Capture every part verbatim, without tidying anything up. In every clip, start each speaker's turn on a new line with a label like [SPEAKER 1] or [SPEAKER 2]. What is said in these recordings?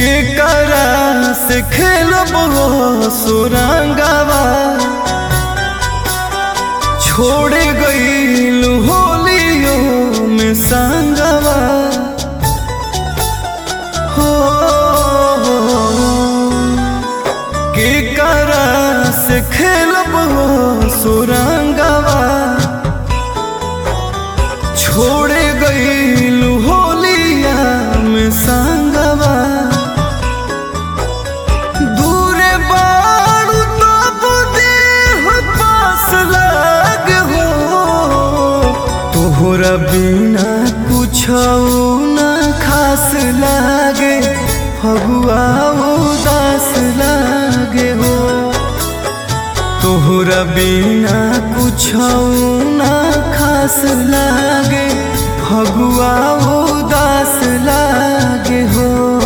[SPEAKER 1] के करा से खेलब हो सुरंगवा छोड़ गईल होलियो में संगवा हो के करा से खेलब हो सुरंगवा छोड़ गईल होलिया में संगवा दूरे बारू तब देह पास लाग हो तोहरा बिना कुछ न खास लागे फगुआ उदास लागे हो तोहरा बिना कुछ न खास लागे फगुआ उदास लागे हो।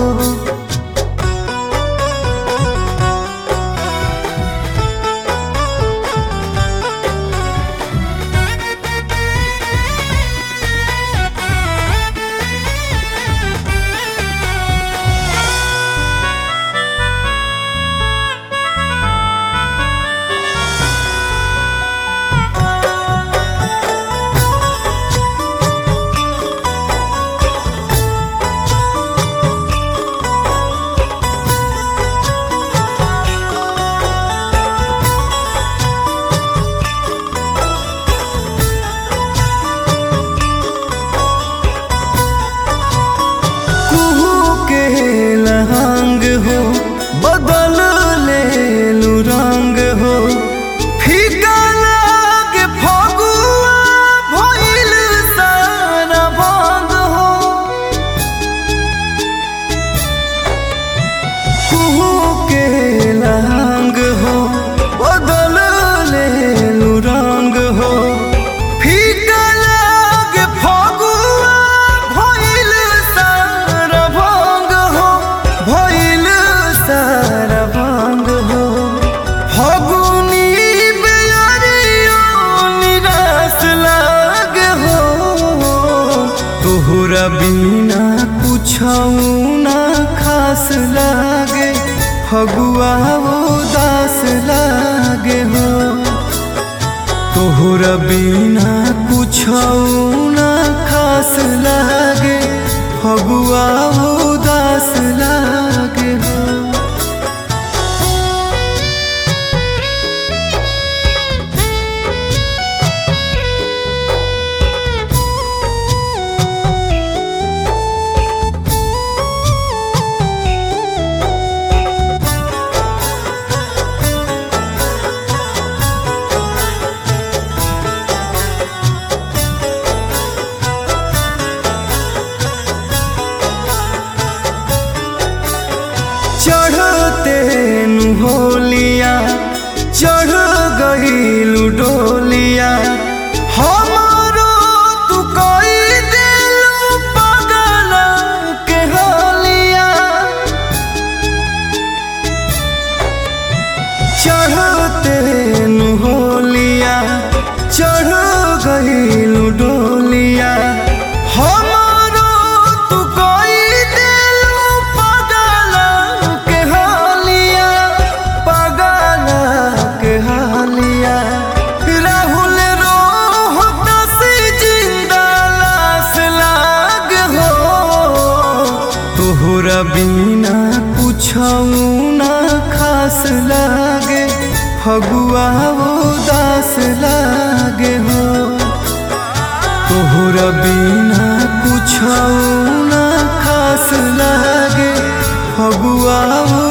[SPEAKER 1] लहंग हो बदल ले लू रंग हो फीका लागे फगुआ भइल सारा भंग हो कुहू के लहंग हो बदल ले लू रंग हो फीका लागे फगुआ भइल सारा भंग हो भइल सारा भंग हो फगुनी बेअरियो निराश लागे हो तोहरा बिना कुछौ ना खास लागे फगुआ उदास लागे हो तोहरा बिना कुछौ ना खास लागे फगुआ उदास लागे हो। चढ़ते नु होलिया चढ़ गईलू डोलिया हमारो तू कई दिलू पागल के हालिया चढ़ते नु होलिया चढ़ गईलू डोलिया हमारो तू कई राहुल रोहतस जिंदा लाश लाग हो तोहरा बिना कुछौ ना खास लागे फगुआ उदास लागे हो तोहरा बिना कुछौ ना खास लागे फगुआ